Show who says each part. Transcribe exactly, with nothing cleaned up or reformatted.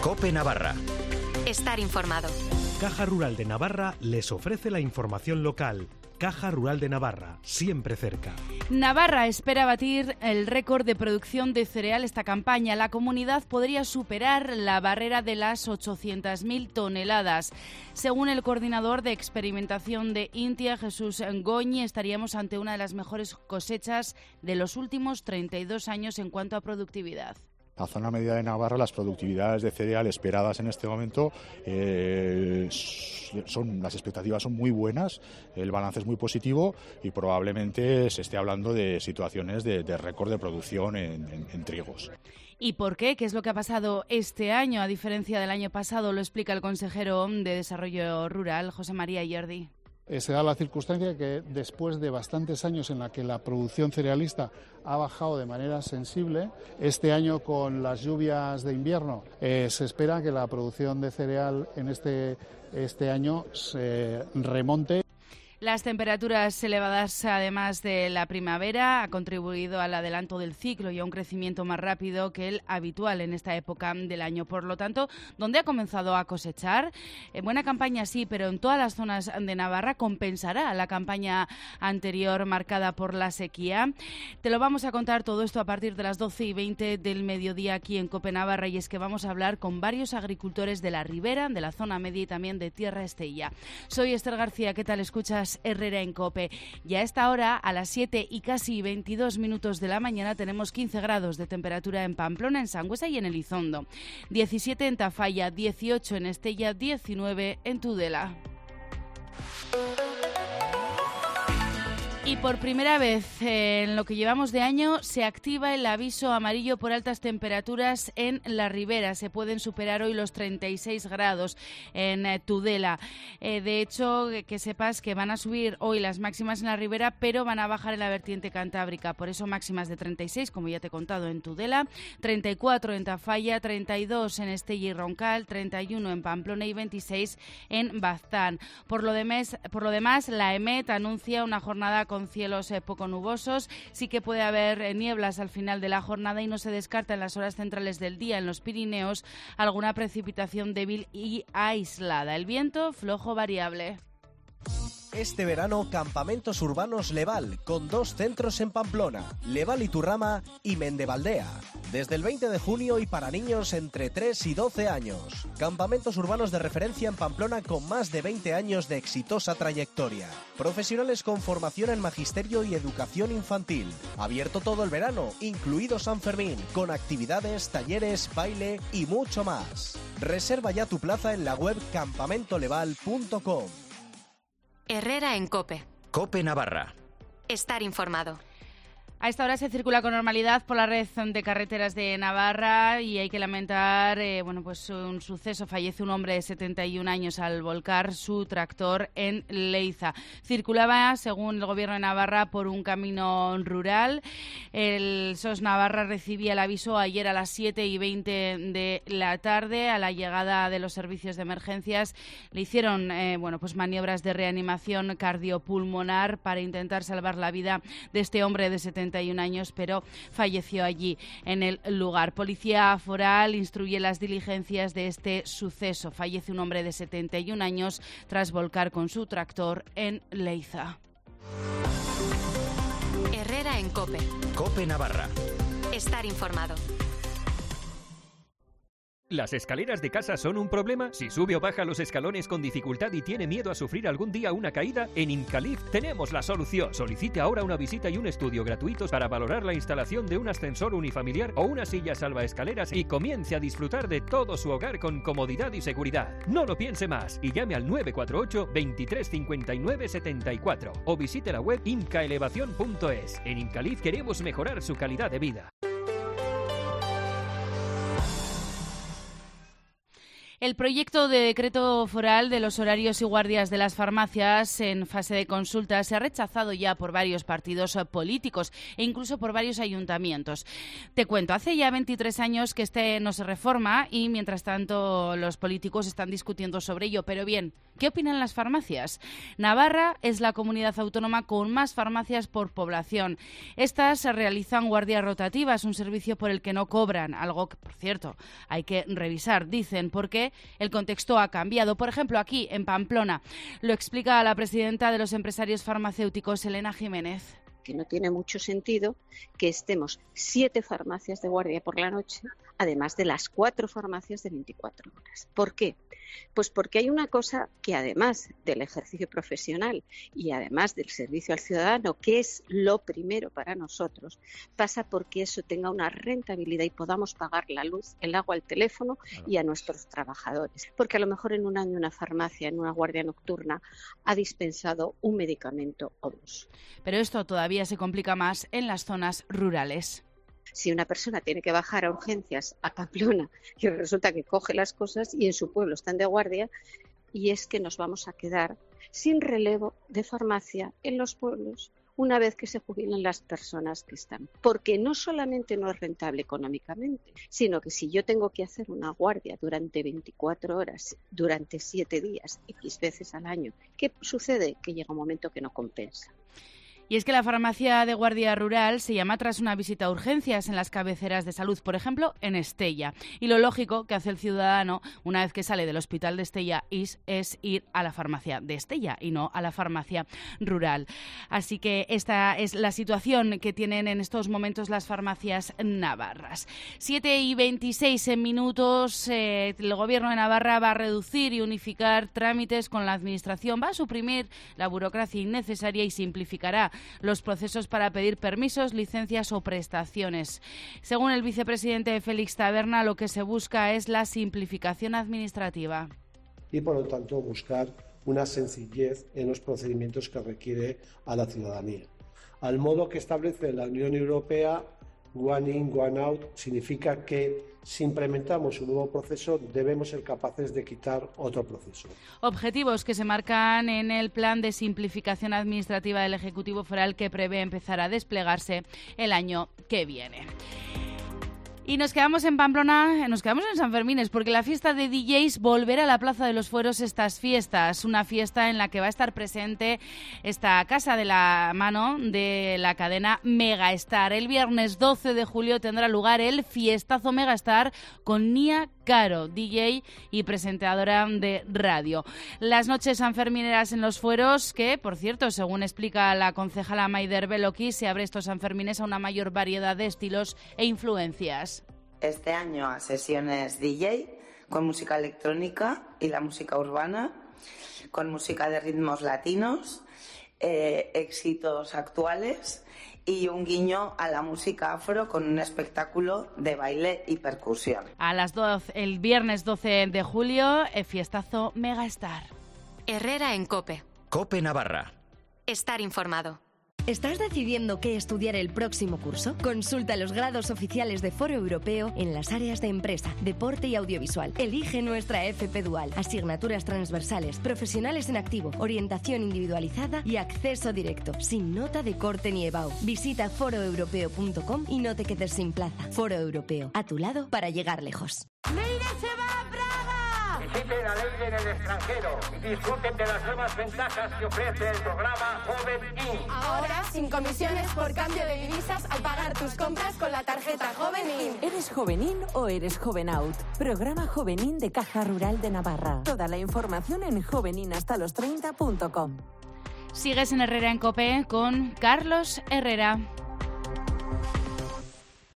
Speaker 1: COPE Navarra.
Speaker 2: Estar informado.
Speaker 3: Caja Rural de Navarra les ofrece la información local. Caja Rural de Navarra, siempre cerca.
Speaker 4: Navarra espera batir el récord de producción de cereal esta campaña. La comunidad podría superar la barrera de las ochocientas mil toneladas. Según el coordinador de experimentación de Intia, Jesús Goñi, estaríamos ante una de las mejores cosechas de los últimos treinta y dos años en cuanto a productividad.
Speaker 5: La zona media de Navarra, las productividades de cereal esperadas en este momento, eh, son las expectativas son muy buenas, el balance es muy positivo y probablemente se esté hablando de situaciones de, de récord de producción en, en, en trigos.
Speaker 4: ¿Y por qué? ¿Qué es lo que ha pasado este año a diferencia del año pasado? Lo explica el consejero de Desarrollo Rural, José María Yerdi.
Speaker 6: Se da la circunstancia que después de bastantes años en la que la producción cerealista ha bajado de manera sensible, este año con las lluvias de invierno eh, se espera que la producción de cereal en este, este año se remonte.
Speaker 4: Las temperaturas elevadas, además de la primavera, ha contribuido al adelanto del ciclo y a un crecimiento más rápido que el habitual en esta época del año. Por lo tanto, ¿dónde ha comenzado a cosechar? Eh, buena campaña sí, pero en todas las zonas de Navarra compensará la campaña anterior marcada por la sequía. Te lo vamos a contar todo esto a partir de las doce y veinte del mediodía aquí en COPE Navarra, y es que vamos a hablar con varios agricultores de la ribera, de la zona media y también de Tierra Estella. Soy Esther García, ¿qué tal escuchas Herrera en COPE? Y a esta hora, a las siete y casi veintidós minutos de la mañana, tenemos quince grados de temperatura en Pamplona, en Sangüesa y en Elizondo, diecisiete en Tafalla, dieciocho en Estella, diecinueve en Tudela. Y por primera vez eh, en lo que llevamos de año se activa el aviso amarillo por altas temperaturas en la ribera. Se pueden superar hoy los treinta y seis grados en eh, Tudela. Eh, de hecho, que sepas que van a subir hoy las máximas en la ribera, pero van a bajar en la vertiente cantábrica. Por eso máximas de treinta y seis, como ya te he contado, en Tudela, treinta y cuatro en Tafalla, treinta y dos en Estella y Roncal, treinta y uno en Pamplona y veintiséis en Baztán. Por lo, demás, por lo demás, la EMET anuncia una jornada con con cielos eh, poco nubosos. Sí que puede haber eh, nieblas al final de la jornada y no se descarta en las horas centrales del día en los Pirineos alguna precipitación débil y aislada. El viento flojo variable.
Speaker 7: Este verano, Campamentos Urbanos Leval, con dos centros en Pamplona, Leval Iturrama y Mendevaldea. Desde el veinte de junio y para niños entre tres y doce años. Campamentos urbanos de referencia en Pamplona con más de veinte años de exitosa trayectoria. Profesionales con formación en magisterio y educación infantil. Abierto todo el verano, incluido San Fermín, con actividades, talleres, baile y mucho más. Reserva ya tu plaza en la web campamento leval punto com.
Speaker 2: Herrera en COPE.
Speaker 1: COPE Navarra.
Speaker 2: Estar informado.
Speaker 4: A esta hora se circula con normalidad por la red de carreteras de Navarra y hay que lamentar eh, bueno, pues un suceso. Fallece un hombre de setenta y un años al volcar su tractor en Leiza. Circulaba, según el Gobierno de Navarra, por un camino rural. El S O S Navarra recibía el aviso ayer a las siete y veinte de la tarde. A la llegada de los servicios de emergencias le hicieron eh, bueno, pues maniobras de reanimación cardiopulmonar para intentar salvar la vida de este hombre de setenta y un años, pero falleció allí en el lugar. Policía Foral instruye las diligencias de este suceso. Fallece un hombre de setenta y un años tras volcar con su tractor en Leiza.
Speaker 2: Herrera en COPE.
Speaker 1: COPE Navarra.
Speaker 2: Estar informado.
Speaker 8: ¿Las escaleras de casa son un problema? Si sube o baja los escalones con dificultad y tiene miedo a sufrir algún día una caída, en Incalif tenemos la solución. Solicite ahora una visita y un estudio gratuitos para valorar la instalación de un ascensor unifamiliar o una silla salvaescaleras y comience a disfrutar de todo su hogar con comodidad y seguridad. No lo piense más y llame al nueve cuatro ocho, veintitrés cincuenta y nueve setenta y cuatro o visite la web incaelevación punto es. En Incalif queremos mejorar su calidad de vida.
Speaker 4: El proyecto de decreto foral de los horarios y guardias de las farmacias en fase de consulta se ha rechazado ya por varios partidos políticos e incluso por varios ayuntamientos. Te cuento, hace ya veintitrés años que este no se reforma y mientras tanto los políticos están discutiendo sobre ello. Pero bien, ¿Qué opinan las farmacias? Navarra es la comunidad autónoma con más farmacias por población. Estas realizan guardias rotativas, un servicio por el que no cobran, algo que, por cierto, hay que revisar, dicen, porque el contexto ha cambiado. Por ejemplo, aquí en Pamplona, lo explica la presidenta de los empresarios farmacéuticos, Elena Jiménez.
Speaker 9: Que no tiene mucho sentido que estemos siete farmacias de guardia por la noche, además de las cuatro farmacias de veinticuatro horas. ¿Por qué? Pues porque hay una cosa que, además del ejercicio profesional y además del servicio al ciudadano, que es lo primero para nosotros, pasa porque eso tenga una rentabilidad y podamos pagar la luz, el agua, el teléfono y a nuestros trabajadores. Porque a lo mejor en un año una farmacia, en una guardia nocturna, ha dispensado un medicamento o dos.
Speaker 4: Pero esto todavía se complica más en las zonas rurales.
Speaker 9: Si una persona tiene que bajar a urgencias a Pamplona y resulta que coge las cosas y en su pueblo están de guardia, y es que nos vamos a quedar sin relevo de farmacia en los pueblos una vez que se jubilen las personas que están. Porque no solamente no es rentable económicamente, sino que si yo tengo que hacer una guardia durante veinticuatro horas, durante siete días, X veces al año, ¿qué sucede? Que llega un momento que no compensa.
Speaker 4: Y es que la farmacia de guardia rural se llama tras una visita a urgencias en las cabeceras de salud, por ejemplo, en Estella. Y lo lógico que hace el ciudadano una vez que sale del hospital de Estella es, es ir a la farmacia de Estella y no a la farmacia rural. Así que esta es la situación que tienen en estos momentos las farmacias navarras. siete y veintiséis minutos. Eh, el Gobierno de Navarra va a reducir y unificar trámites con la Administración, va a suprimir la burocracia innecesaria y simplificará los procesos para pedir permisos, licencias o prestaciones. Según el vicepresidente Félix Taberna, lo que se busca es la simplificación administrativa.
Speaker 10: Y por lo tanto buscar una sencillez en los procedimientos que requiere a la ciudadanía. Al modo que establece la Unión Europea, One in, One out significa que si implementamos un nuevo proceso debemos ser capaces de quitar otro proceso.
Speaker 4: Objetivos que se marcan en el plan de simplificación administrativa del Ejecutivo Foral que prevé empezar a desplegarse el año que viene. Y nos quedamos en Pamplona, nos quedamos en San Fermines, porque la fiesta de D Js volverá a la Plaza de los Fueros estas fiestas. Una fiesta en la que va a estar presente esta casa de la mano de la cadena Megastar. El viernes doce de julio tendrá lugar el fiestazo Megastar con Nia Caro, D J y presentadora de radio. Las noches sanfermineras en los Fueros, que, por cierto, según explica la concejala Maider Beloki, se abre estos Sanfermines a una mayor variedad de estilos e influencias.
Speaker 11: Este año a sesiones D J con música electrónica y la música urbana, con música de ritmos latinos, eh, éxitos actuales y un guiño a la música afro con un espectáculo de baile y percusión.
Speaker 4: A las doce, el viernes doce de julio, el fiestazo Megastar.
Speaker 2: Herrera en COPE.
Speaker 1: COPE Navarra.
Speaker 2: Estar informado.
Speaker 12: ¿Estás decidiendo qué estudiar el próximo curso? Consulta los grados oficiales de Foro Europeo en las áreas de empresa, deporte y audiovisual. Elige nuestra F P Dual, asignaturas transversales, profesionales en activo, orientación individualizada y acceso directo, sin nota de corte ni EBAU. Visita foro europeo punto com y no te quedes sin plaza. Foro Europeo, a tu lado para llegar lejos.
Speaker 13: ¡Leire se va a Praga!
Speaker 14: Visiten a Leire en el extranjero y disfruten de las nuevas ventajas que ofrece el programa Joven In.
Speaker 13: Ahora, sin comisiones por cambio de divisas al pagar tus compras con la tarjeta Joven In.
Speaker 15: ¿Eres Joven In o eres Joven Out? Programa Joven In de Caja Rural de Navarra. Toda la información en jovenin hasta los treinta punto com.
Speaker 4: Sigues en Herrera en COPE con Carlos Herrera.